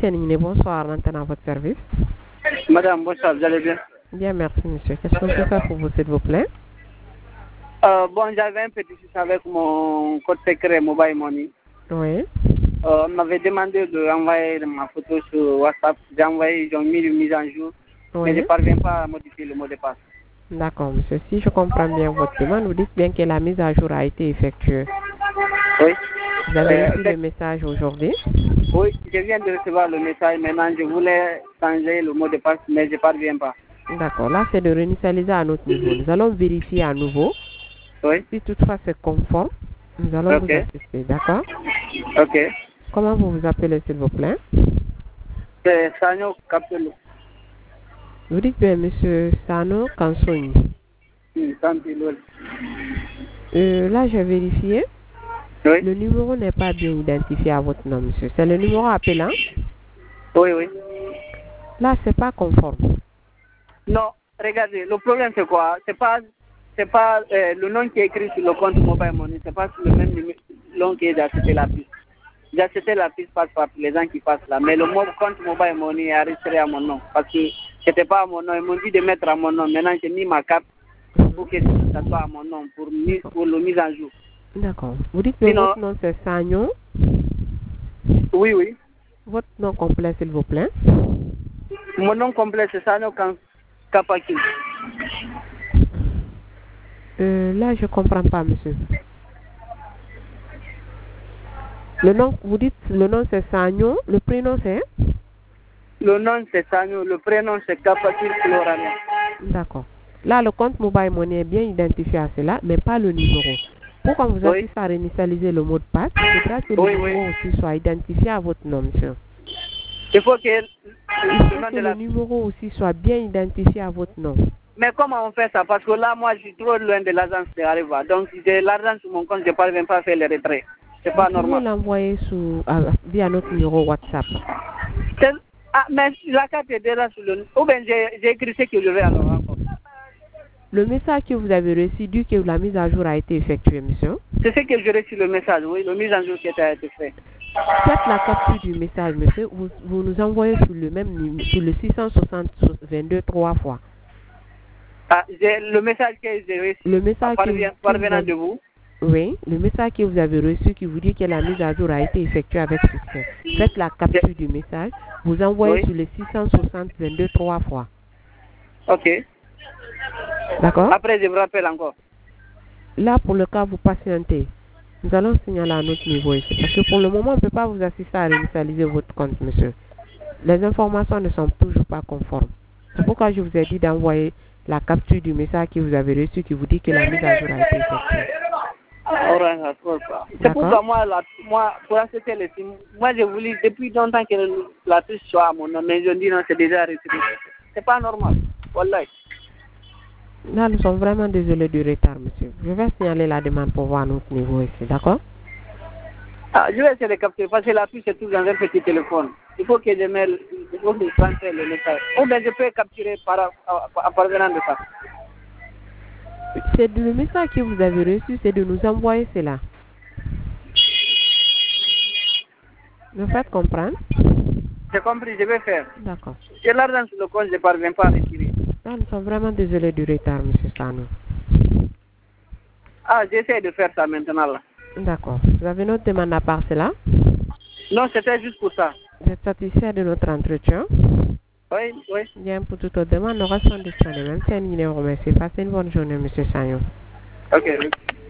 Tianine, bonsoir, maintenant à votre service. Madame, bonsoir, vous allez bien? Bien, merci monsieur. Qu'est-ce qu'on peut faire pour vous, s'il vous plaît? Bon, j'avais un petit souci avec mon code secret Mobile Money. Oui. On m'avait demandé d'envoyer ma photo sur WhatsApp. Ils ont mis une mise en jour, Oui. mais je ne parviens pas à modifier le mot de passe. D'accord, monsieur. Si je comprends bien votre demande, vous dites bien que la mise à jour a été effectuée. Oui. Vous avez reçu le message aujourd'hui? Oui, je viens de recevoir le message. Maintenant, je voulais changer le mot de passe, mais je ne parviens pas. D'accord. Là, c'est de réinitialiser à notre niveau. Nous allons vérifier à nouveau. Oui. Si toutefois c'est conforme, nous allons vous assister. D'accord? Ok. Comment vous vous appelez, s'il vous plaît? C'est Sanyo Kapelo. Vous dites bien, monsieur Sano Kansoni. Là, j'ai vérifié. Oui. Le numéro n'est pas bien identifié à votre nom, monsieur. C'est le numéro appelant? Oui, oui. Là, c'est pas conforme. Non, regardez, le problème c'est quoi? C'est pas le nom qui est écrit sur le compte Mobile Money, c'est pas le même nom qui est d'acheter la piste. J'achetais la piste passe par les gens qui passent là, mais le compte Mobile Money est enregistré à mon nom parce que c'était pas à mon nom. Ils m'ont dit de mettre à mon nom. Maintenant, j'ai mis ma carte pour que ça soit à mon nom pour le mise en jour. D'accord. Vous dites que votre nom c'est Sagnon? Oui, oui. Votre nom complet, s'il vous plaît? Mon nom complet c'est Sagnon Kapaki. Là, je comprends pas, monsieur. Le nom, vous dites le nom c'est Sagnon, le prénom c'est? Le nom c'est Sagnon, le prénom c'est Kapaki Florania. D'accord. Là, le compte Mobile Money est bien identifié à cela, mais pas le numéro. Pour qu'on vous assiste à réinitialiser le mot de passe, il faudra que le numéro aussi soit identifié à votre nom, monsieur. Il faut que le numéro aussi soit bien identifié à votre nom. Mais comment on fait ça? Parce que là, moi, je suis trop loin de l'agence de Arriva. Donc, si j'ai l'argent sur mon compte, je ne parviens pas à faire le retrait. C'est pas normal. Vous pouvez l'envoyer via notre numéro WhatsApp. Mais la carte est déjà sur le... Ou bien j'ai écrit ce que je veux alors encore. Le message que vous avez reçu dit que la mise à jour a été effectuée, monsieur. C'est ce que j'ai reçu le message, oui, la mise à jour qui a été faite. Faites la capture du message, monsieur. Vous nous envoyez sur le même numéro, sur le 660 22 3 fois. Ah, le message que j'ai reçu. Le message parvenant de vous. Oui, le message que vous avez reçu qui vous dit que la mise à jour a été effectuée avec succès. Faites la capture du message. Vous envoyez sur le 660 22 3 fois. Ok. D'accord? Après, je vous rappelle encore. Là, pour le cas, vous patientez. Nous allons signaler à notre niveau ici. Parce que pour le moment, on ne peut pas vous assister à réinitialiser votre compte, monsieur. Les informations ne sont toujours pas conformes. C'est pourquoi je vous ai dit d'envoyer la capture du message que vous avez reçu qui vous dit que la mise à jour a été effectuée. C'est pourquoi moi, pour acheter les SIM, moi je voulais depuis longtemps que la puce soit à mon nom, mais je dis non, c'est déjà retiré. C'est pas normal. Wallahi. Là, nous sommes vraiment désolés du retard, monsieur. Je vais signaler la demande pour voir notre niveau ici, d'accord? Je vais essayer de capter parce que la puce est toujours dans un petit téléphone. Il faut que je transfère le message. Ou bien je peux capturer par parvenant de ça. C'est le message que vous avez reçu, c'est de nous envoyer cela. Me faites comprendre? J'ai compris, je vais faire. D'accord. J'ai l'argent sur le compte, je ne parviens pas à retirer. Là, nous sommes vraiment désolés du retard, monsieur Sano. J'essaie de faire ça maintenant là. D'accord. Vous avez une autre demande à part cela? Non, c'était juste pour ça. Vous êtes satisfait de notre entretien? Oui, oui. Bien, pour toute autre demande, nous restons disponibles. Même si un numéro, merci. Passez une bonne journée, monsieur Sagnon. Ok.